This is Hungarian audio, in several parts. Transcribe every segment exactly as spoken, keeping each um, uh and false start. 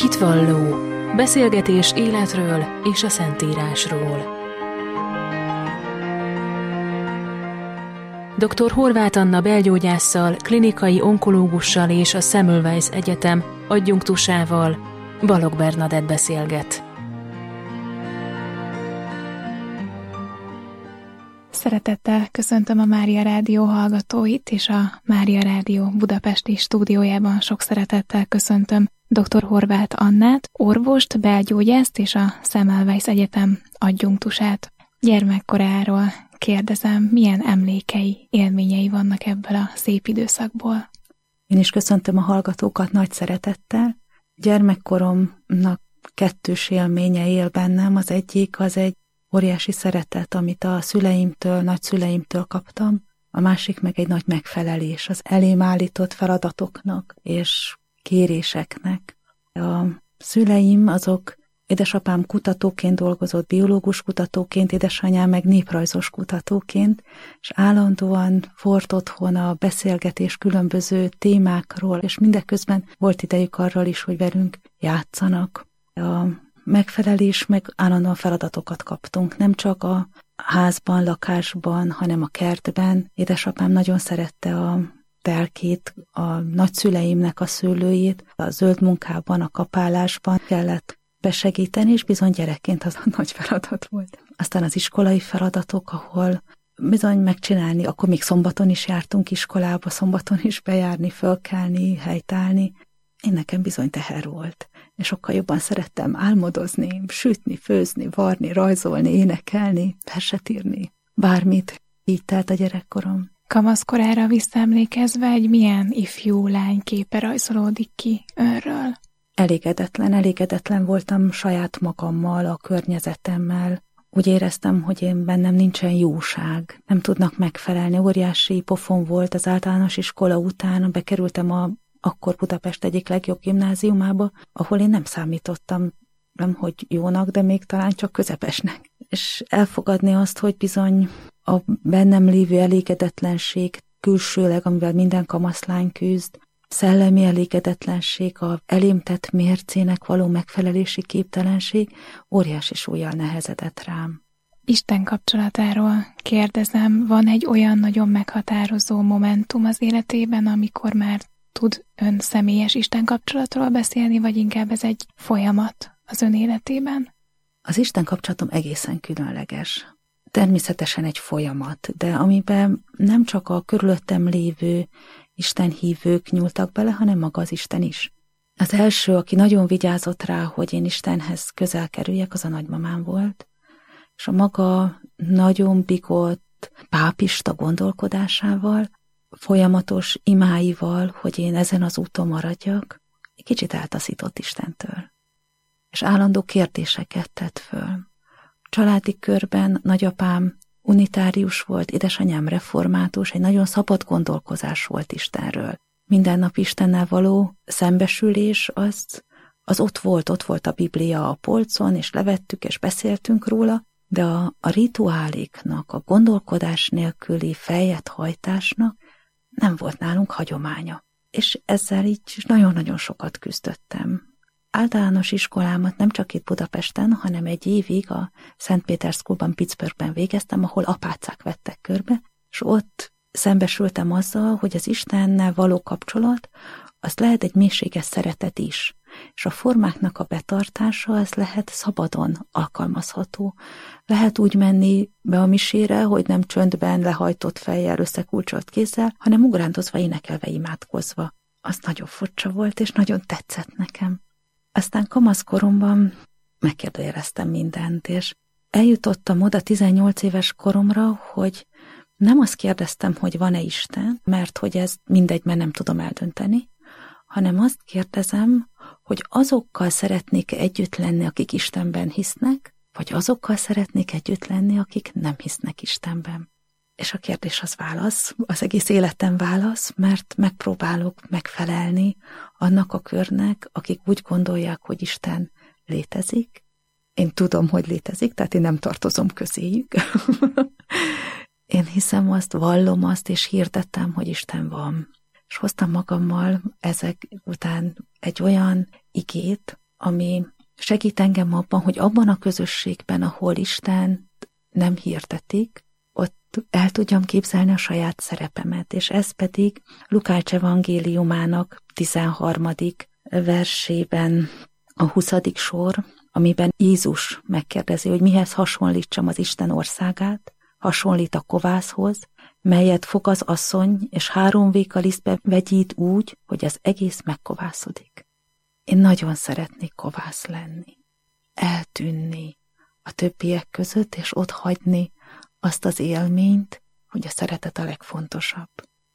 Hitvalló. Beszélgetés életről és a Szentírásról. doktor Horváth Anna belgyógyásszal, klinikai onkológussal és a Semmelweis Egyetem adjunktusával Balogh Bernadett beszélget. Szeretettel köszöntöm a Mária Rádió hallgatóit, és a Mária Rádió budapesti stúdiójában sok szeretettel köszöntöm doktor Horváth Annát, orvost, belgyógyászt és a Semmelweis Egyetem adjunktusát. Gyermekkoráról kérdezem, milyen emlékei, élményei vannak ebből a szép időszakból? Én is köszöntöm a hallgatókat nagy szeretettel. Gyermekkoromnak kettős élménye él bennem. Az egyik az egy óriási szeretet, amit a szüleimtől, nagyszüleimtől kaptam. A másik meg egy nagy megfelelés az elém állított feladatoknak és kéréseknek. A szüleim azok, édesapám kutatóként dolgozott, biológus kutatóként, édesanyám meg néprajzos kutatóként, és állandóan volt otthon a beszélgetés különböző témákról, és mindeközben volt idejük arról is, hogy velünk játszanak. A megfelelés, meg állandóan feladatokat kaptunk, nem csak a házban, lakásban, hanem a kertben. Édesapám nagyon szerette a telkét, a nagyszüleimnek a szőlőjét, a zöld munkában, a kapálásban kellett besegíteni, és bizony gyerekként az a nagy feladat volt. Aztán az iskolai feladatok, ahol bizony megcsinálni, akkor még szombaton is jártunk iskolába, szombaton is bejárni, fölkelni, helytállni. Én nekem bizony teher volt, és sokkal jobban szerettem álmodozni, sütni, főzni, varni, rajzolni, énekelni, verset írni, bármit. Így telt a gyerekkorom. Kamaszkorára visszaemlékezve egy milyen ifjú lány képe rajzolódik ki önről? Elégedetlen, elégedetlen voltam saját magammal, a környezetemmel. Úgy éreztem, hogy én bennem nincsen jóság, nem tudnak megfelelni. Óriási pofon volt az általános iskola után, bekerültem a akkor Budapest egyik legjobb gimnáziumába, ahol én nem számítottam, nem hogy jónak, de még talán csak közepesnek. És elfogadni azt, hogy bizony a bennem lévő elégedetlenség külsőleg, amivel minden kamaszlány küzd, szellemi elégedetlenség, a elém tett mércének való megfelelési képtelenség óriási súllyal nehezedett rám. Isten kapcsolatáról kérdezem, van egy olyan nagyon meghatározó momentum az életében, amikor már tud ön személyes Isten kapcsolatról beszélni, vagy inkább ez egy folyamat az ön életében? Az Isten kapcsolatom egészen különleges. Természetesen egy folyamat, de amiben nem csak a körülöttem lévő istenhívők nyúltak bele, hanem maga az Isten is. Az első, aki nagyon vigyázott rá, hogy én Istenhez közel kerüljek, az a nagymamám volt, és a maga nagyon bigott, pápista gondolkodásával, folyamatos imáival, hogy én ezen az úton maradjak, egy kicsit eltaszított Istentől. És állandó kérdéseket tett föl. Családi körben nagyapám unitárius volt, édesanyám református, egy nagyon szabad gondolkozás volt Istenről. Minden nap Istennel való szembesülés az, az ott volt, ott volt a Biblia a polcon, és levettük, és beszéltünk róla, de a, a rituáléknak, a gondolkodás nélküli feljett hajtásnak nem volt nálunk hagyománya. És ezzel így nagyon-nagyon sokat küzdöttem. Általános iskolámat nem csak itt Budapesten, hanem egy évig a Szent Péter Schoolban, Pittsburghben végeztem, ahol apácák vettek körbe, és ott szembesültem azzal, hogy az Istennel való kapcsolat, az lehet egy mélységes szeretet is, és a formáknak a betartása, az lehet szabadon alkalmazható. Lehet úgy menni be a misére, hogy nem csöndben lehajtott fejjel, összekulcsolt kézzel, hanem ugrándozva, énekelve, imádkozva. Az nagyon furcsa volt, és nagyon tetszett nekem. Aztán kamaszkoromban megkérdőjeleztem mindent, és eljutottam oda tizennyolc éves koromra, hogy nem azt kérdeztem, hogy van-e Isten, mert hogy ez mindegy, mert nem tudom eldönteni, hanem azt kérdezem, hogy azokkal szeretnék együtt lenni, akik Istenben hisznek, vagy azokkal szeretnék együtt lenni, akik nem hisznek Istenben. És a kérdés az válasz, az egész életem válasz, mert megpróbálok megfelelni annak a körnek, akik úgy gondolják, hogy Isten létezik. Én tudom, hogy létezik, tehát én nem tartozom közéjük. Én hiszem azt, vallom azt, és hirdettem, hogy Isten van. És hoztam magammal ezek után egy olyan igét, ami segít engem abban, hogy abban a közösségben, ahol Isten nem hirdetik, ott el tudjam képzelni a saját szerepemet, és ez pedig Lukács evangéliumának tizenharmadik versében a huszadik sor, amiben Jézus megkérdezi, hogy mihez hasonlítsam az Isten országát, hasonlít a kovászhoz, melyet fog az asszony, és három véka lisztbe vegyít úgy, hogy az egész megkovászodik. Én nagyon szeretnék kovász lenni, eltűnni a többiek között, és ott hagyni azt az élményt, hogy a szeretet a legfontosabb.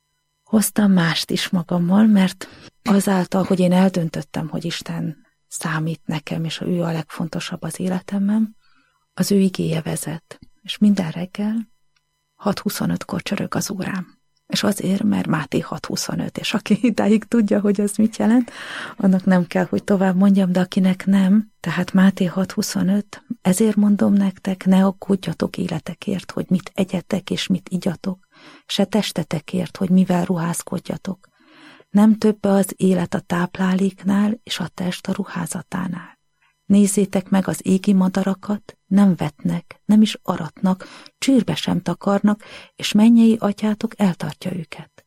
Hoztam mást is magammal, mert azáltal, hogy én eldöntöttem, hogy Isten számít nekem, és ő a legfontosabb az életemben, az ő igéje vezet, és minden reggel hat huszonötkor csörög az órám. És azért, mert Máté hat huszonöt, és aki idáig tudja, hogy az mit jelent, annak nem kell, hogy tovább mondjam, de akinek nem, tehát Máté hat huszonöt, ezért mondom nektek, ne aggódjatok életekért, hogy mit egyetek és mit igyatok, se testetekért, hogy mivel ruházkodjatok. Nem több az élet a tápláléknál, és a test a ruházatánál. Nézzétek meg az égi madarakat, nem vetnek, nem is aratnak, csőrbe sem takarnak, és mennyei atyátok eltartja őket.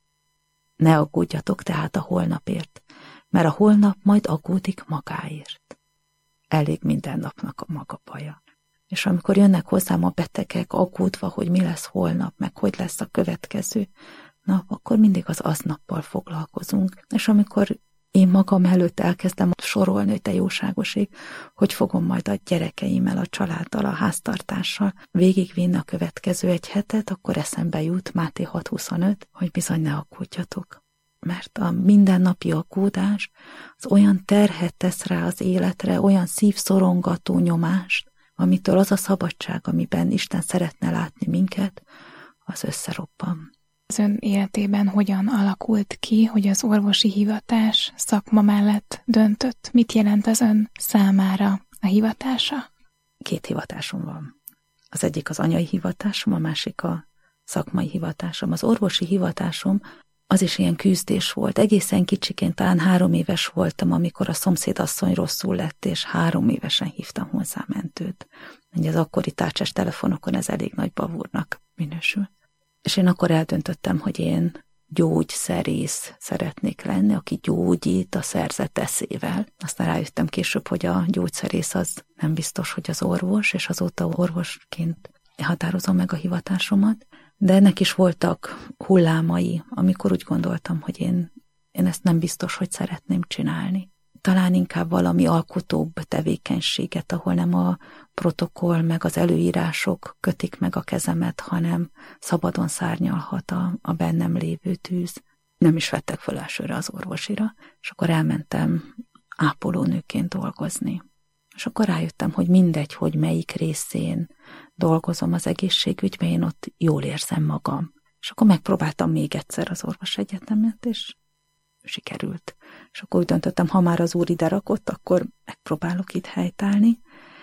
Ne aggódjatok tehát a holnapért, mert a holnap majd aggódik magáért. Elég minden napnak a maga baja. És amikor jönnek hozzám a betegek aggódva, hogy mi lesz holnap, meg hogy lesz a következő nap, akkor mindig az aznappal foglalkozunk. És amikor én magam előtt elkezdem sorolni, hogy te jóságos ég, hogy fogom majd a gyerekeimmel, a családdal, a háztartással végigvinni a következő egy hetet, akkor eszembe jut Máté hat huszonöt, hogy bizony ne aggódjatok. Mert a mindennapi aggódás az olyan terhet tesz rá az életre, olyan szívszorongató nyomást, amitől az a szabadság, amiben Isten szeretne látni minket, az összeroppan. Az ön életében hogyan alakult ki, hogy az orvosi hivatás szakma mellett döntött? Mit jelent az ön számára a hivatása? Két hivatásom van. Az egyik az anyai hivatásom, a másik a szakmai hivatásom. Az orvosi hivatásom az is ilyen küzdés volt. Egészen kicsiként, talán három éves voltam, amikor a szomszédasszony rosszul lett, és három évesen hívtam hozzá mentőt. Ugye az akkori tárcsás telefonokon ez elég nagy bravúrnak minősül. És én akkor eldöntöttem, hogy én gyógyszerész szeretnék lenni, aki gyógyít a szerzett eszével. Aztán rájöttem később, hogy a gyógyszerész az nem biztos, hogy az orvos, és azóta orvosként határozom meg a hivatásomat. De ennek is voltak hullámai, amikor úgy gondoltam, hogy én, én ezt nem biztos, hogy szeretném csinálni. Talán inkább valami alkotóbb tevékenységet, ahol nem a protokoll meg az előírások kötik meg a kezemet, hanem szabadon szárnyalhat a, a bennem lévő tűz. Nem is vettek föl elsőre az orvosira, és akkor elmentem ápolónőként dolgozni. És akkor rájöttem, hogy mindegy, hogy melyik részén dolgozom az egészségügyben, én ott jól érzem magam. És akkor megpróbáltam még egyszer az orvosegyetemet, és sikerült. És akkor úgy döntöttem, ha már az úr ide rakott, akkor megpróbálok itt helytállni.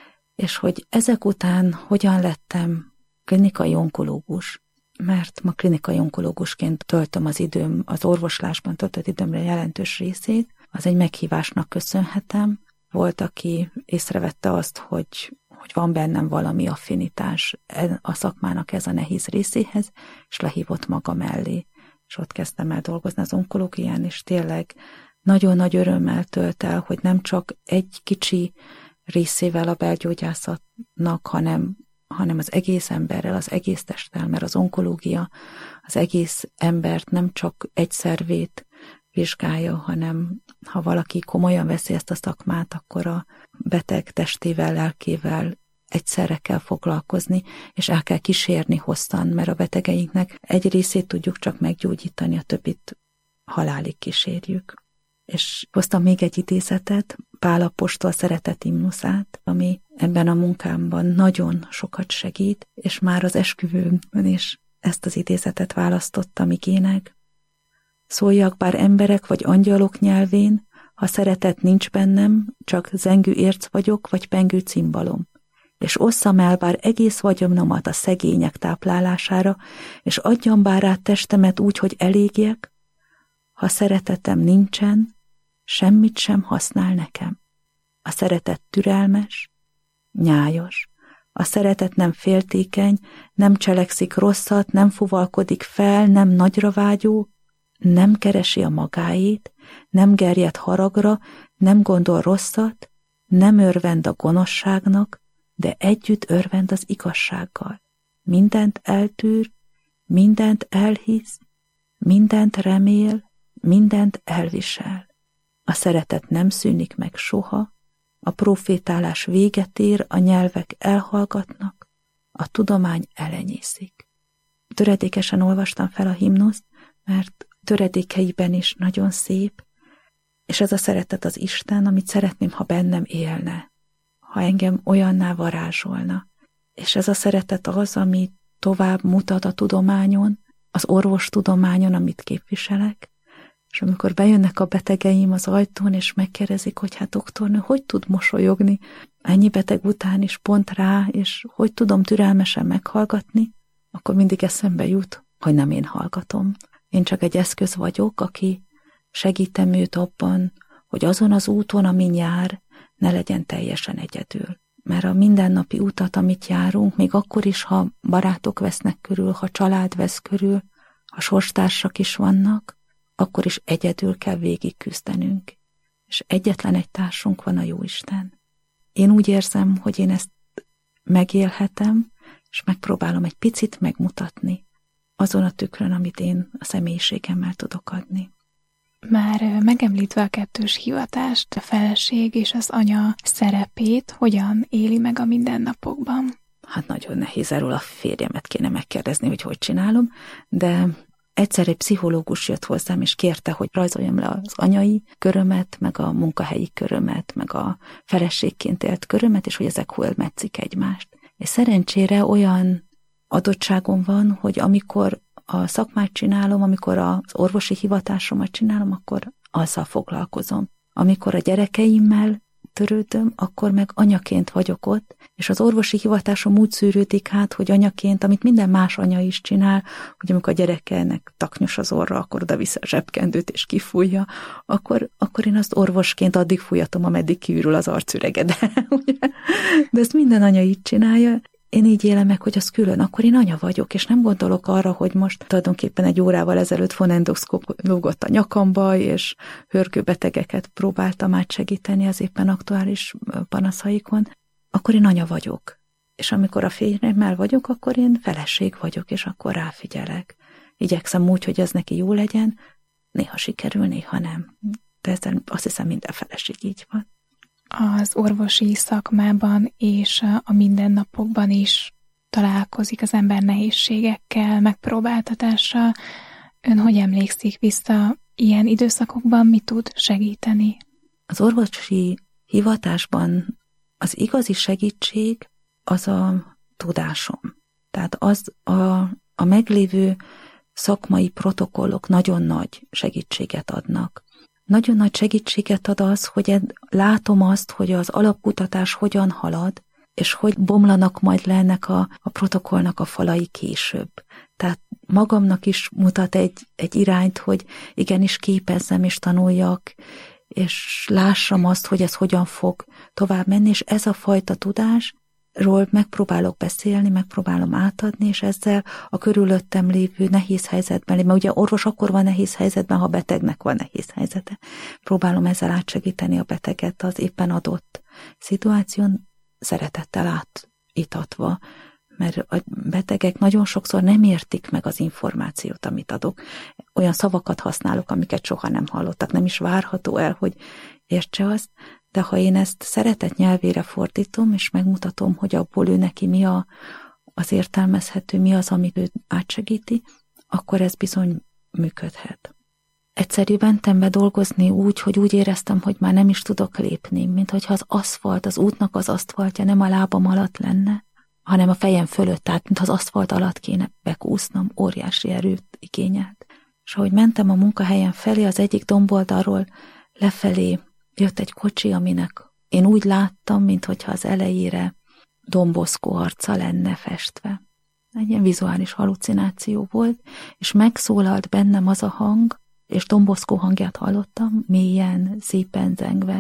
És hogy ezek után hogyan lettem klinikai onkológus, mert ma klinikai onkológusként töltöm az időm, az orvoslásban töltött időmre jelentős részét, az egy meghívásnak köszönhetem. Volt, aki észrevette azt, hogy, hogy van bennem valami affinitás a szakmának ez a nehéz részéhez, és lehívott maga mellé. És ott kezdtem el dolgozni az onkológián, és tényleg nagyon nagy örömmel tölt el, hogy nem csak egy kicsi részével a belgyógyászatnak, hanem, hanem az egész emberrel, az egész testtel, mert az onkológia az egész embert nem csak egy szervét vizsgálja, hanem ha valaki komolyan veszi ezt a szakmát, akkor a beteg testével, lelkével egyszerre kell foglalkozni, és el kell kísérni hosszan, mert a betegeinknek egy részét tudjuk csak meggyógyítani, a többit halálig kísérjük. És hoztam még egy idézetet, Pál apostol szeretet himnuszát, ami ebben a munkámban nagyon sokat segít, és már az esküvőmön is ezt az idézetet választottam igének. Szóljak bár emberek vagy angyalok nyelvén, ha szeretet nincs bennem, csak zengő érc vagyok, vagy pengő cimbalom. És osszam el bár egész vagyonomat a szegények táplálására, és adjam bár át testemet úgy, hogy elégjek, ha szeretetem nincsen, semmit sem használ nekem. A szeretet türelmes, nyájas. A szeretet nem féltékeny, nem cselekszik rosszat, nem fuvalkodik fel, nem nagyra vágyó, nem keresi a magáét, nem gerjed haragra, nem gondol rosszat, nem örvend a gonoszságnak, de együtt örvend az igazsággal. Mindent eltűr, mindent elhisz, mindent remél, mindent elvisel. A szeretet nem szűnik meg soha, a profétálás véget ér, a nyelvek elhallgatnak, a tudomány elenyészik. Töredékesen olvastam fel a himnuszt, mert töredékeiben is nagyon szép, és ez a szeretet az Isten, amit szeretném, ha bennem élne, ha engem olyanná varázsolna. És ez a szeretet az, ami tovább mutat a tudományon, az orvostudományon, amit képviselek, és amikor bejönnek a betegeim az ajtón, és megkérdezik, hogy hát doktornő, hogy tud mosolyogni ennyi beteg után is pont rá, és hogy tudom türelmesen meghallgatni, akkor mindig eszembe jut, hogy nem én hallgatom. Én csak egy eszköz vagyok, aki segítem őt abban, hogy azon az úton, amin jár, ne legyen teljesen egyedül. Mert a mindennapi utat, amit járunk, még akkor is, ha barátok vesznek körül, ha család vesz körül, ha sorstársak is vannak, akkor is egyedül kell végig küzdenünk. És egyetlen egy társunk van, a Jóisten. Én úgy érzem, hogy én ezt megélhetem, és megpróbálom egy picit megmutatni azon a tükrön, amit én a személyiségemmel tudok adni. Már megemlítve a kettős hivatást, a feleség és az anya szerepét, hogyan éli meg a mindennapokban? Hát nagyon nehéz, erről a férjemet kéne megkérdezni, hogy hogy csinálom, de egyszer egy pszichológus jött hozzám, és kérte, hogy rajzoljam le az anyai körömet, meg a munkahelyi körömet, meg a feleségként élt körömet, és hogy ezek hol metszik egymást. És szerencsére olyan adottságom van, hogy amikor a szakmát csinálom, amikor az orvosi hivatásomat csinálom, akkor azzal foglalkozom. Amikor a gyerekeimmel törődöm, akkor meg anyaként vagyok ott, és az orvosi hivatásom úgy szűrődik hát, hogy anyaként, amit minden más anya is csinál, hogy amikor a gyerekelnek taknyos az orra, akkor oda vissza a zsebkendőt és kifújja, akkor, akkor én azt orvosként addig fújatom, ameddig kiürül az arcürege. De, de ezt minden anya így csinálja. Én így élem meg, hogy az külön, akkor én anya vagyok, és nem gondolok arra, hogy most tulajdonképpen egy órával ezelőtt fonendoszkóp lógott a nyakamba, és hörgőbetegeket próbáltam átsegíteni az éppen aktuális panaszaikon, akkor én anya vagyok. És amikor a férjemmel vagyok, akkor én feleség vagyok, és akkor ráfigyelek. Igyekszem úgy, hogy ez neki jó legyen, néha sikerül, néha nem. De ezzel azt hiszem, minden feleség így van. Az orvosi szakmában és a mindennapokban is találkozik az ember nehézségekkel, megpróbáltatással. Ön hogy emlékszik vissza, ilyen időszakokban mi tud segíteni? Az orvosi hivatásban az igazi segítség az a tudásom. Tehát az a, a meglévő szakmai protokollok nagyon nagy segítséget adnak. Nagyon nagy segítséget ad az, hogy látom azt, hogy az alapkutatás hogyan halad, és hogy bomlanak majd le ennek a, a protokollnak a falai később. Tehát magamnak is mutat egy, egy irányt, hogy igenis képezzem és tanuljak, és lássam azt, hogy ez hogyan fog tovább menni, és ez a fajta tudásról megpróbálok beszélni, megpróbálom átadni, és ezzel a körülöttem lévő nehéz helyzetben, mert ugye orvos akkor van nehéz helyzetben, ha betegnek van nehéz helyzete. Próbálom ezzel átsegíteni a beteget az éppen adott szituáción, szeretettel átítatva, mert a betegek nagyon sokszor nem értik meg az információt, amit adok. Olyan szavakat használok, amiket soha nem hallottak, nem is várható el, hogy értse azt, de ha én ezt szeretet nyelvére fordítom, és megmutatom, hogy abból ő neki mi a, az értelmezhető, mi az, amit ő átsegíti, akkor ez bizony működhet. Egyszerű mentem be dolgozni úgy, hogy úgy éreztem, hogy már nem is tudok lépni, mint hogyha az aszfalt, az útnak az aszfaltja nem a lábam alatt lenne, hanem a fejem fölött, tehát mint az aszfalt alatt kéne bekúsznom, óriási erőt igényelt. És ahogy mentem a munkahelyen felé, az egyik domboldalról lefelé jött egy kocsi, aminek én úgy láttam, mintha az elejére Domboszkó arca lenne festve. Egy ilyen vizuális halucináció volt, és megszólalt bennem az a hang, és Domboszkó hangját hallottam, mélyen, szépen zengve.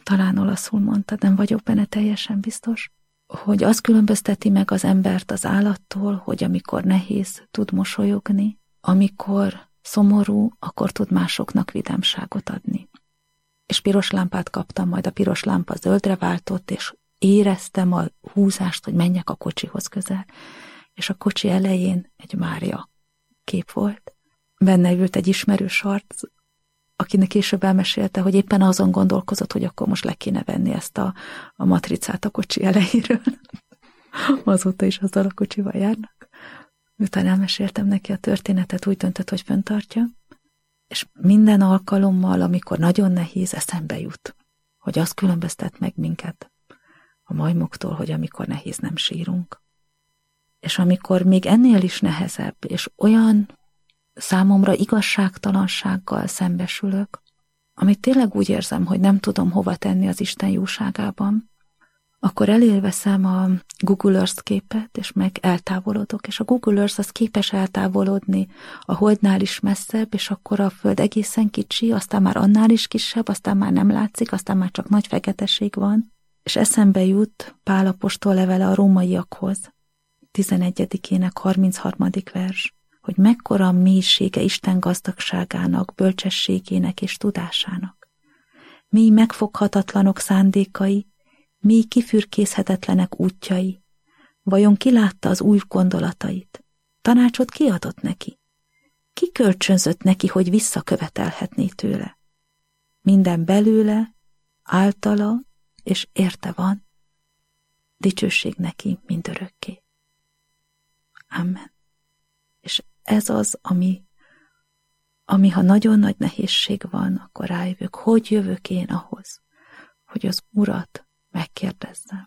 talán olaszul mondta, nem vagyok benne teljesen biztos, hogy az különbözteti meg az embert az állattól, hogy amikor nehéz, tud mosolyogni, amikor szomorú, akkor tud másoknak vidámságot adni. És piros lámpát kaptam, majd a piros lámpa zöldre váltott, és éreztem a húzást, hogy menjek a kocsihoz közel. És a kocsi elején egy Mária kép volt. Benne ült egy ismerős arc, akinek később elmesélte, hogy éppen azon gondolkozott, hogy akkor most le kéne venni ezt a, a matricát a kocsi elejéről. Azóta is azzal a kocsival járnak. Miután elmeséltem neki a történetet, úgy döntött, hogy fenntartja, és minden alkalommal, amikor nagyon nehéz, eszembe jut, hogy az különböztet meg minket a majmoktól, hogy amikor nehéz, nem sírunk. És amikor még ennél is nehezebb, és olyan számomra igazságtalansággal szembesülök, amit tényleg úgy érzem, hogy nem tudom hova tenni az Isten jóságában, akkor elélveszem a Google Earth képet, és meg eltávolodok, és a Google Earth az képes eltávolodni a Holdnál is messzebb, és akkor a Föld egészen kicsi, aztán már annál is kisebb, aztán már nem látszik, aztán már csak nagy feketeség van, és eszembe jut Pál apostol levele a rómaiakhoz, tizenegyedikének harmincharmadik vers, hogy mekkora a mélysége Isten gazdagságának, bölcsességének és tudásának. Mély megfoghatatlanok szándékai, mély kifürkészhetetlenek útjai. Vajon ki látta az új gondolatait? Tanácsot ki adott neki? Ki kölcsönzött neki, hogy visszakövetelhetné tőle? Minden belőle, általa és érte van. Dicsőség neki mindörökké. Amen. És ez az, ami, ami ha nagyon nagy nehézség van, akkor rájövök, hogy jövök én ahhoz, hogy az Urat megkérdezzem.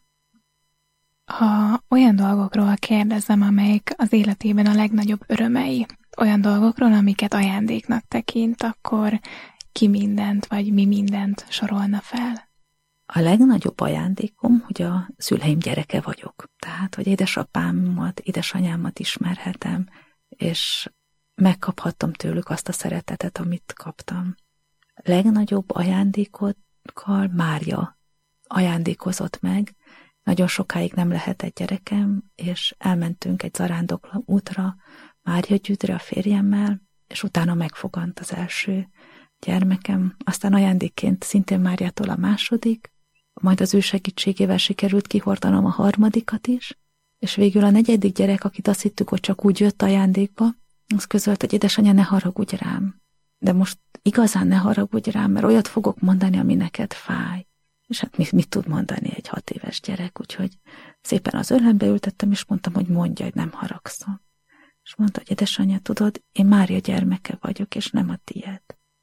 Ha olyan dolgokról kérdezem, amelyek az életében a legnagyobb örömei, olyan dolgokról, amiket ajándéknak tekint, akkor ki mindent, vagy mi mindent sorolna fel? A legnagyobb ajándékom, hogy a szüleim gyereke vagyok. Tehát, hogy édesapámat, édesanyámat ismerhetem, és megkaphattam tőlük azt a szeretetet, amit kaptam. Legnagyobb ajándékokkal Mária ajándékozott meg. Nagyon sokáig nem lehetett gyerekem, és elmentünk egy zarándokló útra Mária Gyüdre a férjemmel, és utána megfogant az első gyermekem. Aztán ajándékként szintén Máriától a második, majd az ő segítségével sikerült kihordanom a harmadikat is, és végül a negyedik gyerek, akit azt hittük, hogy csak úgy jött ajándékba, az közölt, hogy édesanyja, ne haragudj rám, de most igazán ne haragudj rám, mert olyat fogok mondani, ami neked fáj. És hát mit, mit tud mondani egy hat éves gyerek, úgyhogy szépen az ölembe ültettem, és mondtam, hogy mondja, hogy nem haragszom. És mondta, hogy édesanyja, tudod, én Mária gyermeke vagyok, és nem a tiéd.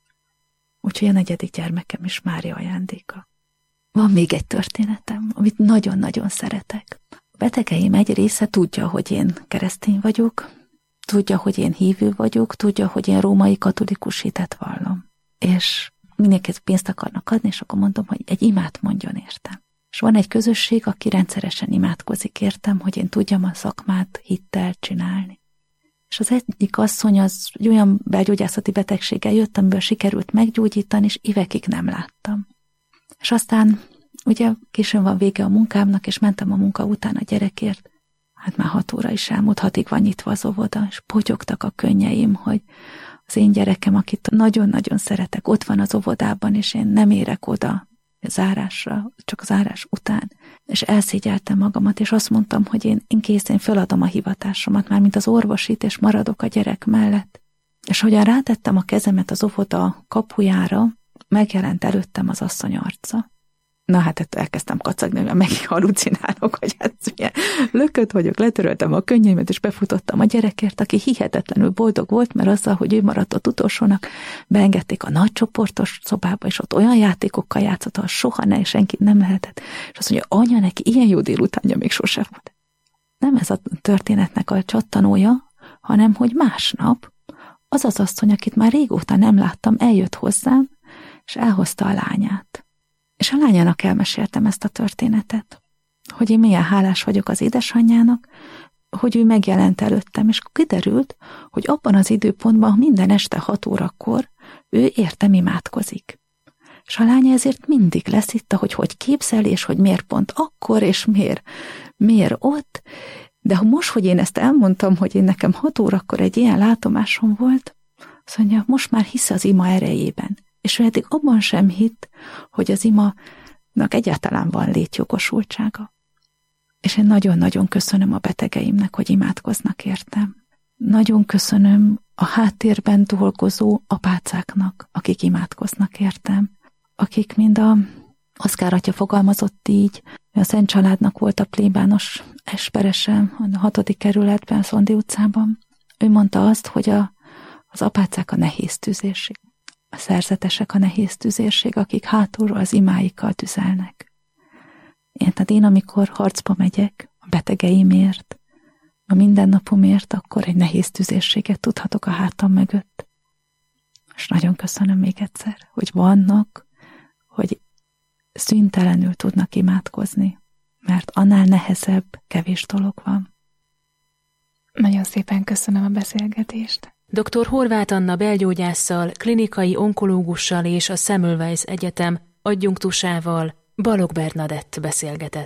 Úgyhogy a negyedik gyermekem is Mária ajándéka. Van még egy történetem, amit nagyon-nagyon szeretek. A betegeim egy része tudja, hogy én keresztény vagyok, tudja, hogy én hívő vagyok, tudja, hogy én római katolikus hitet vallom. És mindenki pénzt akarnak adni, és akkor mondom, hogy egy imát mondjon értem. És van egy közösség, aki rendszeresen imádkozik értem, hogy én tudjam a szakmát hittel csinálni. És az egyik asszony az egy olyan belgyógyászati betegséggel jött, amiből sikerült meggyógyítani, és évekig nem láttam. És aztán ugye későn van vége a munkámnak, és mentem a munka után a gyerekért. Hát már hat óra is elmúlt, hatig van nyitva az óvoda, és potyogtak a könnyeim, hogy az én gyerekem, akit nagyon-nagyon szeretek, ott van az óvodában, és én nem érek oda a zárásra, csak a zárás után. És elszégyeltem magamat, és azt mondtam, hogy én, én kész, én feladom a hivatásomat, mármint az orvosit, és maradok a gyerek mellett. És hogyan rátettem a kezemet az óvoda kapujára, megjelent előttem az asszony arca. Na hát elkezdtem kacagni, mert megint halucinálok, hogy hát milyen lökött vagyok, letöröltem a könnyeimet, és befutottam a gyerekért, aki hihetetlenül boldog volt, mert azzal, hogy ő maradt ott utolsónak, beengedték a nagy csoportos szobába, és ott olyan játékokkal játszott, ahol soha ne, senki nem lehetett. És azt mondja, anya, neki ilyen jó délutánja még sosem volt. Nem ez a történetnek a csattanója, hanem hogy másnap az az asszony, akit már régóta nem láttam, eljött hozzám, és elhozta a lányát. És a lányának elmeséltem ezt a történetet, hogy én milyen hálás vagyok az édesanyjának, hogy ő megjelent előttem, és kiderült, hogy abban az időpontban minden este hat órakor ő értem imádkozik. És a lánya ezért mindig leszitta, hogy hogy képzel, és hogy miért pont akkor, és miért, miért ott. De ha most, hogy én ezt elmondtam, hogy én nekem hat órakor egy ilyen látomásom volt, azt mondja, most már hisz az ima erejében. És ő eddig abban sem hitt, hogy az imanak egyáltalán van létjogosultsága. És én nagyon-nagyon köszönöm a betegeimnek, hogy imádkoznak értem. Nagyon köszönöm a háttérben dolgozó apácáknak, akik imádkoznak értem. Akik mind a Oszkár atya fogalmazott így, a Szent Családnak volt a plébános esperese a hatodik kerületben, a Szondi utcában. Ő mondta azt, hogy a, az apácák a nehéz tüzérség, a szerzetesek a nehéz tüzérség, akik hátulról az imáikkal tüzelnek. Én, tehát én, amikor harcba megyek a betegeimért, a mindennapomért, akkor egy nehéz tüzérséget tudhatok a hátam mögött. És nagyon köszönöm még egyszer, hogy vannak, hogy szüntelenül tudnak imádkozni, mert annál nehezebb, kevés dolog van. Nagyon szépen köszönöm a beszélgetést. doktor Horváth Anna belgyógyásszal, klinikai onkológussal és a Semmelweis Egyetem adjunktusával, Balogh Bernadett beszélgetett.